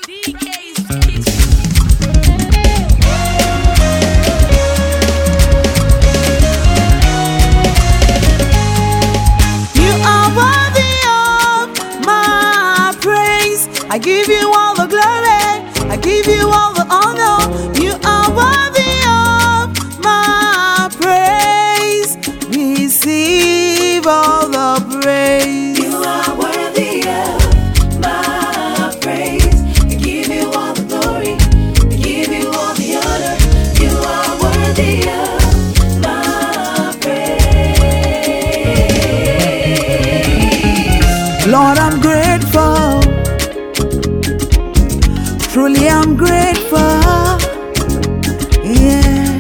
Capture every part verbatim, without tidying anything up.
You are worthy of my praise. I give you all the glory. I give you all the honor. You are worthy of my praise. Receive all the praise. You are worthy of my praise. I give you all the glory. I give you all the honor. You are worthy of my praise. Lord, I'm grateful. Truly, I'm grateful. Yeah.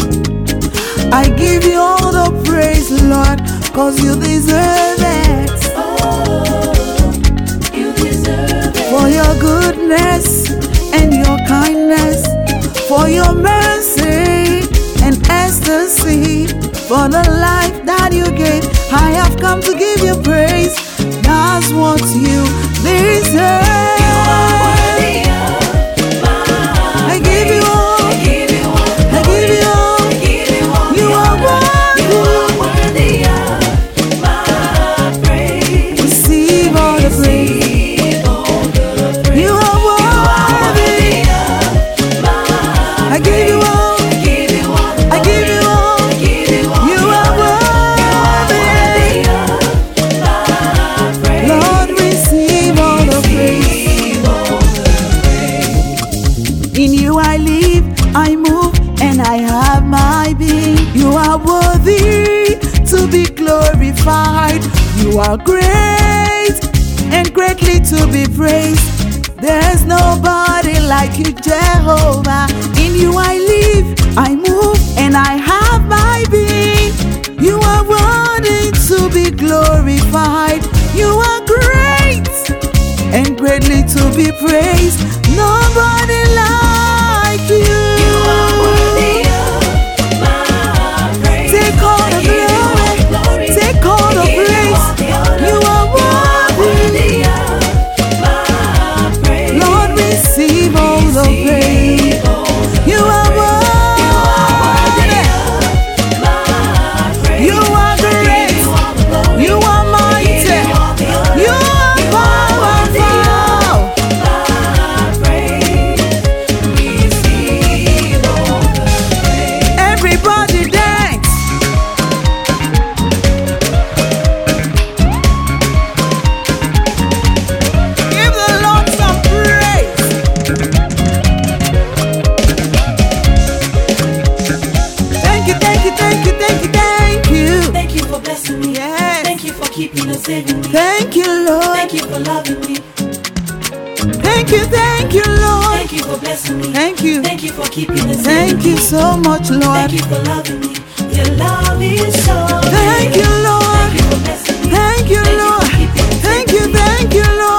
I give you all the praise, Lord, cause you deserve it. Oh, you deserve it. For your goodness and your kindness, for your mercy and ecstasy, for the life that you gave, I have come to give you praise. That's what you deserve. You are worthy of my I give you all. I give you all the I give you all. I give you all You the are honor. You are worthy. worthy of my praise. Receive all the praise. Receive all the praise. You are worthy. of my I give you all. I give you all the I give you all. I give you all You the are honor. worthy. You are worthy of my praise. Lord, receive all the praise. Receive all the praise. In you I live, I move, and I have my being. You are worthy to be glorified. You are great and greatly to be praised. There's nobody like you, Jehovah. In you I live, I move, and I have my being. You are worthy to be glorified. You are great and greatly to be praised. Nobody like you. You are worthy of my praise. Take all the I give you all the glory. glory. Take all the I give you praise. all the honor. You are worthy. worthy of my praise. Lord, receive all the praise. Receive all the You are praise. worthy. My praise. You are I give great. you all the glory. You are I give mighty. you all the honor. You are You are worthy powerful. of my praise. Receive all the praise. Everybody dance. Give the Lord some praise. Thank you, thank you, thank you, thank you, thank you. Thank you for blessing me. Yes. Thank you for keeping and saving me. Thank you, Lord. Thank you for loving me. Thank you, thank you, Lord. Thank you for blessing me. Thank you. Thank you for keeping and saving Thank me. you so much, Lord. Thank you for loving me. Your love is so Thank real. you, Lord. Thank you for blessing me. Thank you, Thank you Lord. for keeping and Thank saving you, me. thank you, Lord.